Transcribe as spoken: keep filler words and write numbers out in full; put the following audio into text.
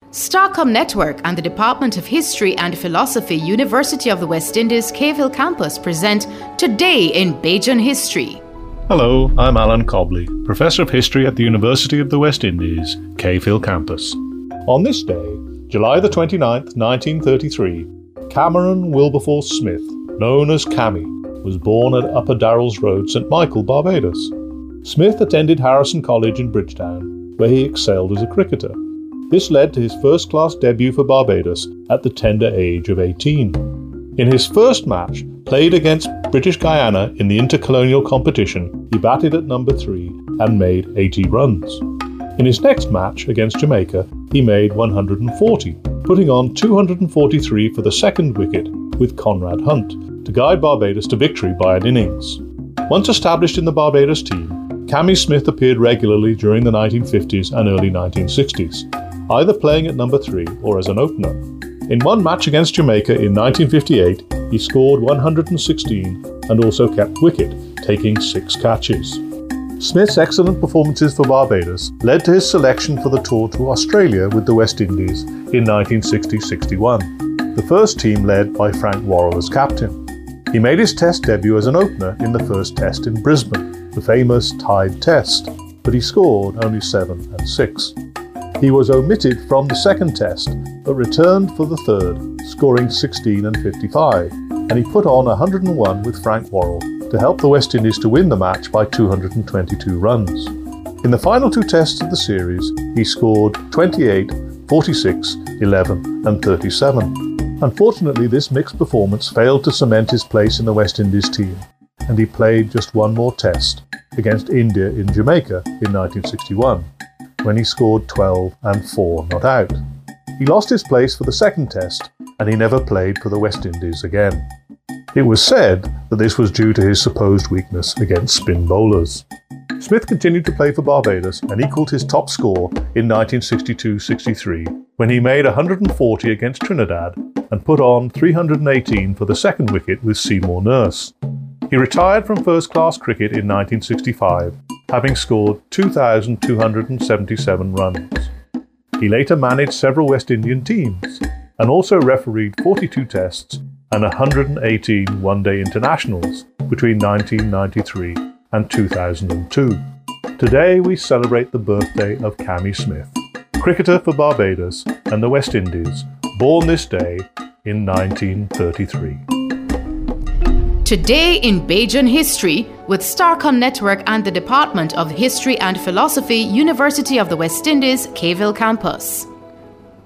Starcom Network and the Department of History and Philosophy, University of the West Indies, Cave Hill Campus present Today in Bajan History. Hello, I'm Alan Cobley, Professor of History at the University of the West Indies, Cave Hill Campus. On this day, July the twenty-ninth, nineteen thirty-three, Cameron Wilberforce Smith, known as Cammy, was born at Upper Darrells Road, Saint Michael, Barbados. Smith attended Harrison College in Bridgetown, where he excelled as a cricketer. This led to his first-class debut for Barbados at the tender age of eighteen. In his first match, played against British Guyana in the intercolonial competition, he batted at number three and made eighty runs. In his next match against Jamaica, he made one hundred forty, putting on two hundred forty-three for the second wicket with Conrad Hunt to guide Barbados to victory by an innings. Once established in the Barbados team, Cammy Smith appeared regularly during the nineteen fifties and early nineteen sixties, either playing at number three or as an opener. In one match against Jamaica in nineteen fifty-eight, he scored one hundred sixteen and also kept wicket, taking six catches. Smith's excellent performances for Barbados led to his selection for the tour to Australia with the West Indies in nineteen sixty sixty-one, the first team led by Frank Worrell as captain. He made his Test debut as an opener in the first Test in Brisbane, the famous Tide Test, but he scored only seven and six. He was omitted from the second Test, but returned for the third, scoring sixteen and fifty-five, and he put on one hundred one with Frank Worrell to help the West Indies to win the match by two hundred twenty-two runs. In the final two Tests of the series, he scored twenty-eight, forty-six, eleven and thirty-seven. Unfortunately, this mixed performance failed to cement his place in the West Indies team, and he played just one more Test against India in Jamaica in nineteen sixty-one. When he scored twelve and four not out. He lost his place for the second Test, and he never played for the West Indies again. It was said that this was due to his supposed weakness against spin bowlers. Smith continued to play for Barbados and equalled his top score in nineteen sixty-two sixty-three when he made one hundred forty against Trinidad and put on three hundred eighteen for the second wicket with Seymour Nurse. He retired from first-class cricket in nineteen sixty-five, having scored two thousand two hundred seventy-seven runs. He later managed several West Indian teams and also refereed forty-two Tests and one hundred eighteen one-day internationals between nineteen ninety-three and two thousand two. Today we celebrate the birthday of Cammy Smith, cricketer for Barbados and the West Indies, born this day in nineteen thirty-three. Today in Bajan History with Starcom Network and the Department of History and Philosophy, University of the West Indies, Cave Hill Campus.